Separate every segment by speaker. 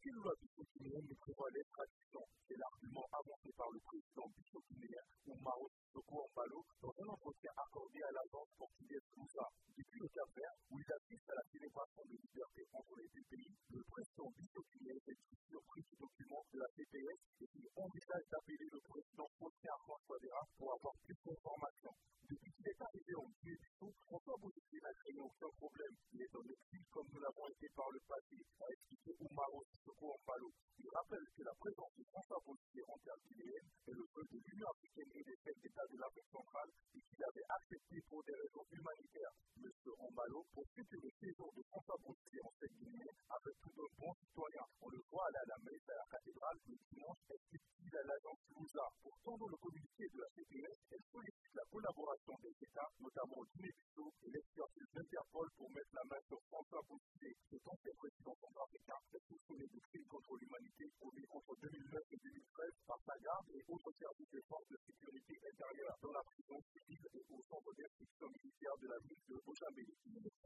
Speaker 1: Aucune loi bissau-guinéenne ne prévoit l'extradition. C'est l'argument avancé par le président bissau-guinéen Umaro Sissoko Embalo dans un entretien accordé à l'agence portugaise Lusa. Depuis le Cap-Vert, où il assiste à la célébration de liberté entre les deux pays, le président bissau-guinéen est surpris du document de la CPS et il envisage d'appeler le président Faustin Archange Touadéra pour avoir plus d'informations. Depuis qu'il est arrivé en Guinée-Bissau, François Bozizé n'a créé aucun problème. Il est en exil comme nous l'avons été par le passé, a expliqué Umaro Sissoko Embalo. Il rappelle que la présence de François Bozizé en terre guinéenne est le vœu de l'Union africaine et des chefs d'État de l'Afrique centrale et qu'il avait accepté pour des raisons humanitaires. M. Embalo poursuit que le séjour de François Bozizé en terre guinéenne avait tout d'un bon citoyen. On le voit aller à la messe à la cathédrale le dimanche, explique-t-il à l'agence Lusa. Pourtant, dans le communiqué de la CPS, elle sollicite la collaboration des États, notamment au Guinée-Bissau, et l'expertise d'Interpol pour mettre la main sur François Bozizé. Cet ancien président centrafricain est soupçonné de crimes contre l'humanité commis entre 2009 et 2013 par sa garde et autres services de forces de sécurité intérieure dans la prison civile et au centre d'instruction militaire de la ville de Bojambélé.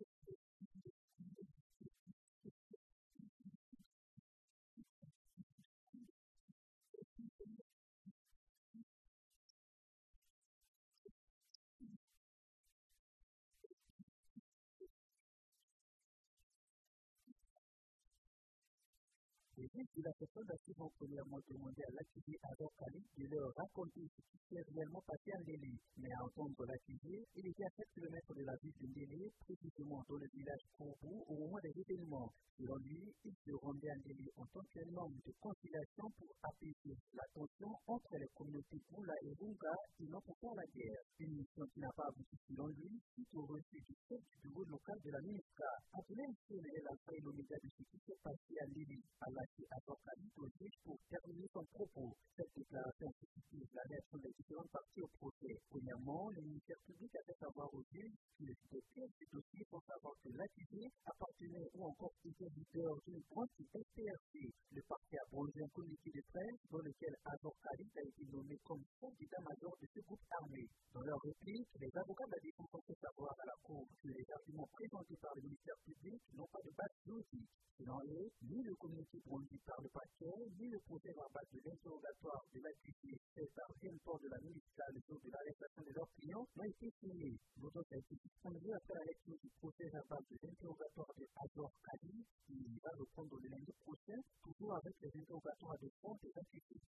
Speaker 2: Les juges de la personne vont premièrement demander à l'accusé Azor Khalid de leur raconter ce qui s'est réellement passé à Ndélé. Mais à entendre l'accusé, il était à 7 km de la ville de Ndélé, précisément dans le village Kourou, au moment des événements. Selon lui, il se rendait à Ndélé en tant qu'un homme de conciliation pour apaiser la tension entre les communautés Boula et Runga et non pour faire la guerre. Une mission qui n'a pas abouti selon lui, suite au refus du chef du bureau local de la MINUSCA. Appelé à l'alpha et l'oméga de ce qui s'est passé à Ndélé, Azor Khalid au juge pour terminer son propos. Cette déclaration suscite la réaction des différentes parties au procès. Premièrement, le ministère public a fait savoir au juge que les pièces du dossier pour savoir que l'accusé appartenait ou encore était leader d'une branche du SPRC. Le parquet a brandi un communiqué de presse dans lequel Azor Khalid a été nommé comme chef d'état-major de ce groupe armé. Dans leur réplique, les avocats de la défense ont fait savoir à la Cour que les arguments présentés par le ministère public n'ont pas de base logique. Selon eux, ni le communiqué brandi par le parquet, ni le procès verbal de l'interrogatoire de l'accusé fait par Port de la MINUSCA le jour de l'arrestation de leurs clients n'ont été signés. L'autre a été suspendu après la lecture du procès verbal de l'interrogatoire de Azor Khalid qui va reprendre le lundi prochain, toujours avec les interrogatoires de fond des accusés.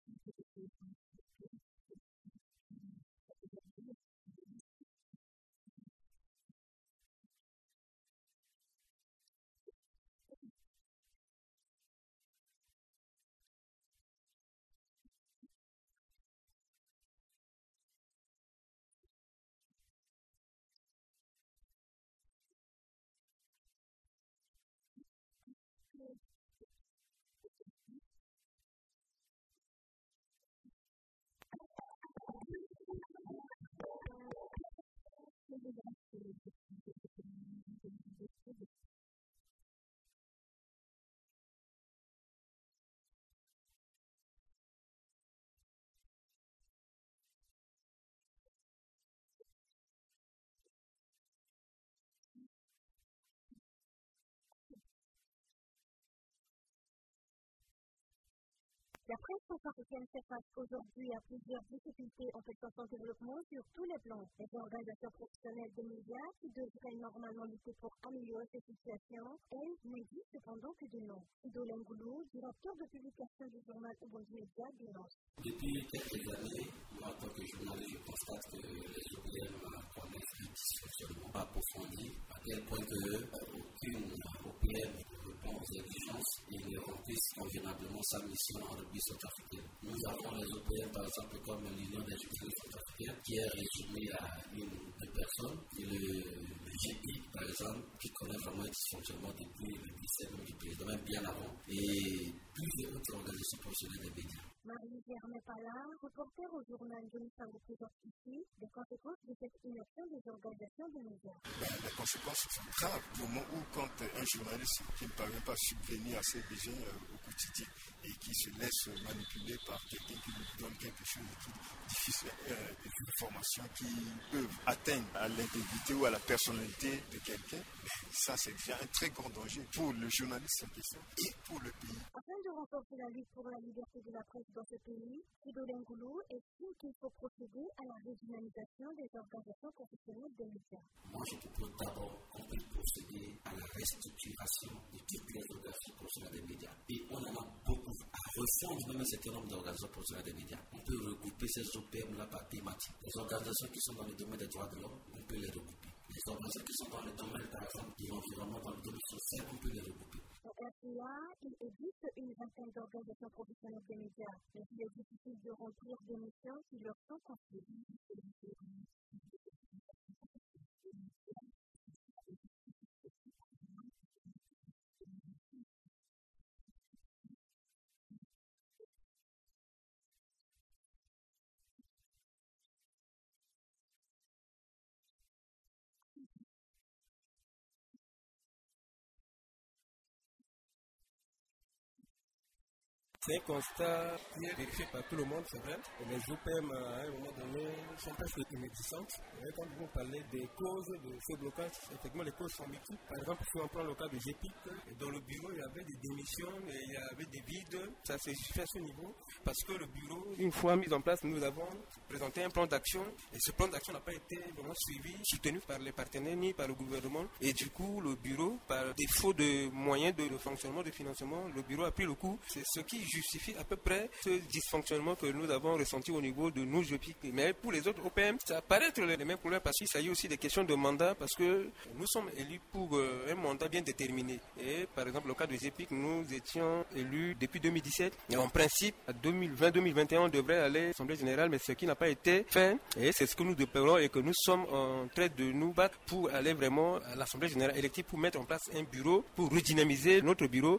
Speaker 3: La presse centrafricaine fait face aujourd'hui à plusieurs difficultés en fait son développement sur tous les plans. Les organisations professionnelles des médias qui devraient normalement lutter pour améliorer cette situation, elles n'existent cependant que de nom. Idolène Goulou, directeur de publication du journal Ubuntu Média, dénonce.
Speaker 4: Depuis quelques années, moi en tant que journaliste, je constate que les OPM connaissent un dysfonctionnement approfondi, à tel point qu'aucune OPM répond aux exigences et ne remplissent convenablement sa mission en rugby centrafricain. Nous avons les OPM par exemple comme l'Union des journalistes centrafricains qui est résumée à une ou deux personnes et le GP par exemple qui connaît vraiment un dysfonctionnement depuis le 17 du président, même bien avant, et plusieurs autres organisations professionnelles des médias.
Speaker 3: Marie-Pierre n'est pas là, reporter au journal de Nissango présente ici les conséquences de cette inaction des organisations de médias.
Speaker 5: Les conséquences sont graves au moment où quand un journaliste qui ne parvient pas à subvenir à ses besoins au quotidien et qui se laisse manipuler par quelqu'un qui lui donne quelque chose de difficile, des informations qui peuvent atteindre à l'intégrité ou à la personnalité de quelqu'un, ça c'est déjà un très grand danger pour le journaliste en question et pour le pays.
Speaker 3: Afin la lutte pour la liberté de la presse dans ce pays, Fridolin Goulou estime qu'il faut procéder à la régionalisation des organisations professionnelles des médias.
Speaker 4: Moi, je propose d'abord qu'on puisse procéder à la restructuration de toutes les organisations professionnelles des médias. Et on en a beaucoup à refondre même un certain nombre d'organisations professionnelles des médias. On peut regrouper ces OPM-là par thématique. Les organisations qui sont dans le domaine des droits de l'homme, on peut les regrouper. Les organisations qui sont dans le domaine, par exemple, de l'environnement, dans le domaine social, on peut les regrouper.
Speaker 3: Au RPA, il existe une vingtaine d'organisations professionnelles des médias, mais il est difficile de remplir des missions qui leur sont confiées.
Speaker 6: C'est un constat qui est vérifié par tout le monde, c'est vrai. Les OPM, à un moment donné, sont presque inexistantes. Quand vous parlez des causes de ce blocage, effectivement, les causes sont multiples. Par exemple, si on prend le cas de GEPIC, dans le bureau, il y avait des démissions, et il y avait des vides. Ça s'est fait à ce niveau parce que le bureau, une fois mis en place, nous avons présenté un plan d'action. Et ce plan d'action n'a pas été vraiment suivi, soutenu par les partenaires ni par le gouvernement. Et du coup, le bureau, par défaut de moyens de fonctionnement, de financement, le bureau a pris le coup. C'est ce qui justifie à peu près ce dysfonctionnement que nous avons ressenti au niveau de nos GEPIC. Mais pour les autres OPM, ça paraît être les mêmes problèmes parce qu'il s'agit aussi des questions de mandat parce que nous sommes élus pour un mandat bien déterminé. Et par exemple, le cas de GEPIC, nous étions élus depuis 2017 et en principe, à 2020-2021, on devrait aller à l'Assemblée générale, mais ce qui n'a pas été fait et c'est ce que nous déplorons et que nous sommes en train de nous battre pour aller vraiment à l'Assemblée générale élective pour mettre en place un bureau, pour redynamiser notre bureau.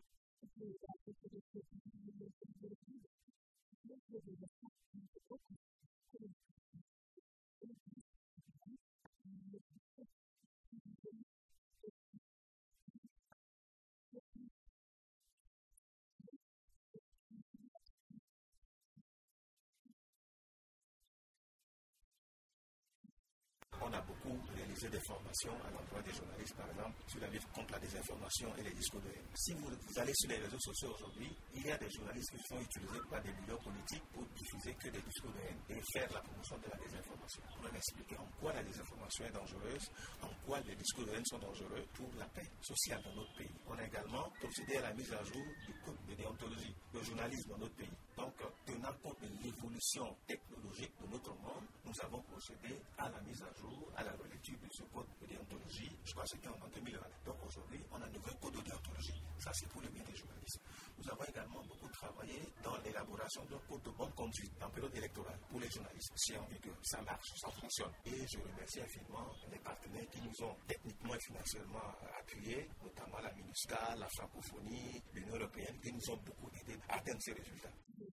Speaker 7: On a beaucoup réalisé des formations à l'endroit des journalistes, par exemple, sur la lutte contre la désinformation et les discours de haine. Si vous allez sur les réseaux sociaux aujourd'hui, il y a des journalistes qui sont utilisés par des leaders politiques pour diffuser que des discours de haine et faire la promotion de la désinformation. Pour leur expliquer en quoi la désinformation est dangereuse, en quoi les discours de haine sont dangereux pour la paix sociale dans notre pays. On a également procédé à la mise à jour du code de déontologie, le journalisme dans notre pays. Donc, tenant compte de l'évolution technologique de notre monde, nous avons procédé à la mise à jour, à la relecture de ce code de déontologie. Je crois que c'était en 2020. Donc aujourd'hui, on a un nouveau code de déontologie. Ça, c'est pour le bien des journalistes. Nous avons également beaucoup travaillé dans l'élaboration d'un code de bonne conduite en période électorale pour les journalistes. C'est en vigueur, ça marche, ça fonctionne. Et je remercie infiniment les partenaires qui nous ont techniquement et financièrement appuyés, notamment la MINUSCA, la francophonie, l'Union européenne, qui nous ont beaucoup aidés à atteindre ces résultats.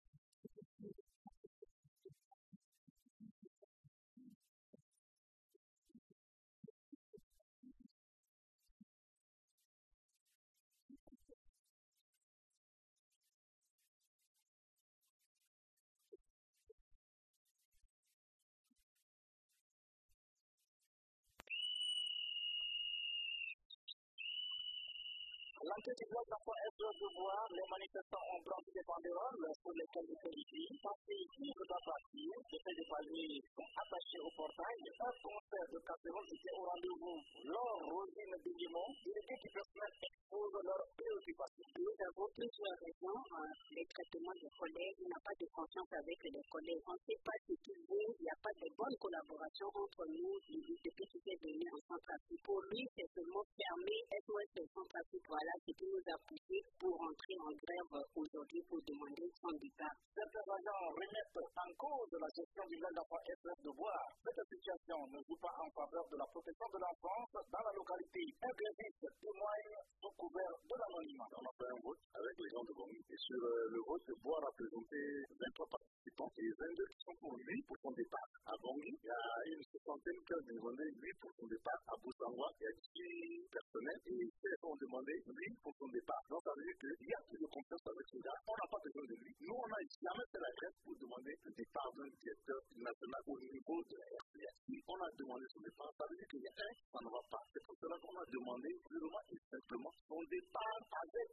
Speaker 1: L'enquête du bloc d'emploi est de devoir. Les manifestants ont brandi des banderoles sur lesquelles ils qualifient. Passez qui voudra partir. Les faits de palier sont attachés au portail. Un concert de casserole était au rendez-vous. Lors Rosine Béguimont, il était du personnel expose leurs préoccupations.
Speaker 8: Nous avons plusieurs raisons. Les traitements des collègues, il n'y a pas de confiance avec les collègues. On ne sait pas ce qu'ils veulent. Il n'y a pas de bonne collaboration entre nous, depuis qu'il est venu en Centrafrique. Pour lui, c'est seulement fermé SOS de Centrafrique. Voilà ce qui nous a poussé pour entrer en grève aujourd'hui pour demander son départ.
Speaker 1: Certains agents remettent en cause la gestion du bloc d'emploi SOS de Bois. Cette situation ne joue pas en faveur de la protection de l'enfance dans la localité. Un gréviste témoigne sous couvert de l'anonymat. On a fait un vote avec les gens de Bongi. Et sur le vote, Bois a présenté 23 participants et 22 qui sont pour lui pour son départ. À Bongi, il y a une soixantaine qui ont demandé lui pour son départ. À Boussangwa, il y a 10 personnels et 16 ont demandé lui pour son départ. Donc ça veut dire qu'il y a plus de confiance avec ce gars. On n'a pas besoin de lui. Nous, on n'a jamais fait la grève pour demander le départ d'un directeur national au niveau de la RCS. Si on a demandé son départ, ça veut dire qu'il y a ça ne va pas. C'est pour cela qu'on a demandé purement et simplement son départ avec la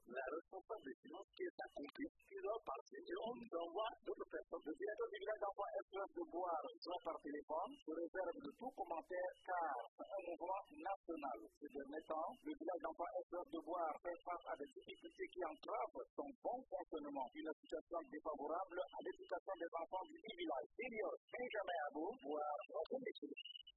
Speaker 1: responsable des finances qui est accompli, qui doit partir et on nous envoie d'autres personnes. Le directeur du village d'enfants espère de boire soit par téléphone, se réserve de tout commentaire car c'est un mouvement national. Ces derniers temps, le village d'enfants espère de boire fait face à des difficultés qui entravent son bon fonctionnement. Une situation défavorable à l'éducation des enfants du village. Senior Benjamin Abou, boire notre métier.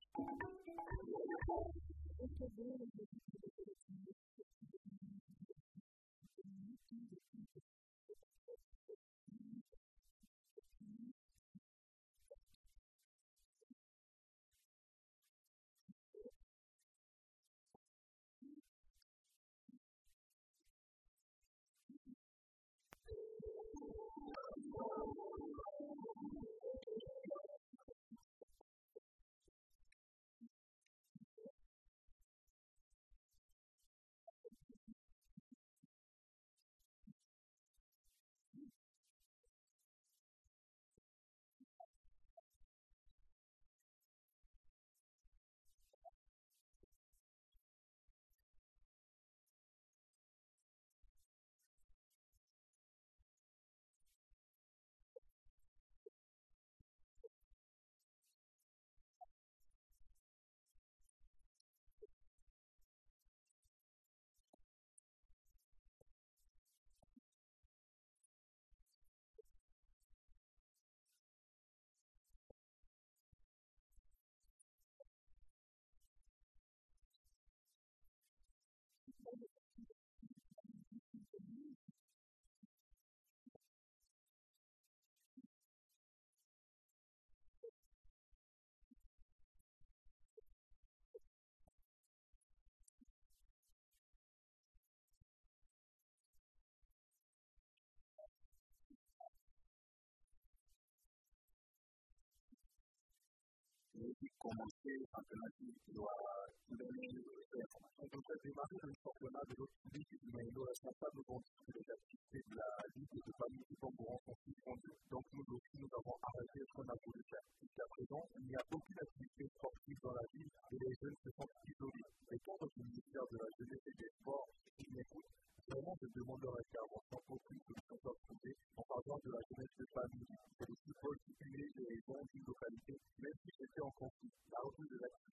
Speaker 1: Commencer un championnat qui doit donner des informations. Donc, ça démarrer le championnat de l'autre public, mais nos responsables vont discuter des activités de la Ligue de famille qui vont rencontrer. Donc, nous aussi, nous avons arrêté ce qu'on a voulu faire. Jusqu'à présent, il n'y a aucune activité sportive dans la ville et les jeunes se sentent isolés. Les cadres du ministère de la Jeunesse et des Sports, qui m'écoutent, vraiment, je demande leur intervention pour qu'une solution soit trouvée en parlant de la jeunesse de famille. C'est le football qui unit les gens d'une localité, même si c'était en conflit. La reprise de l'activité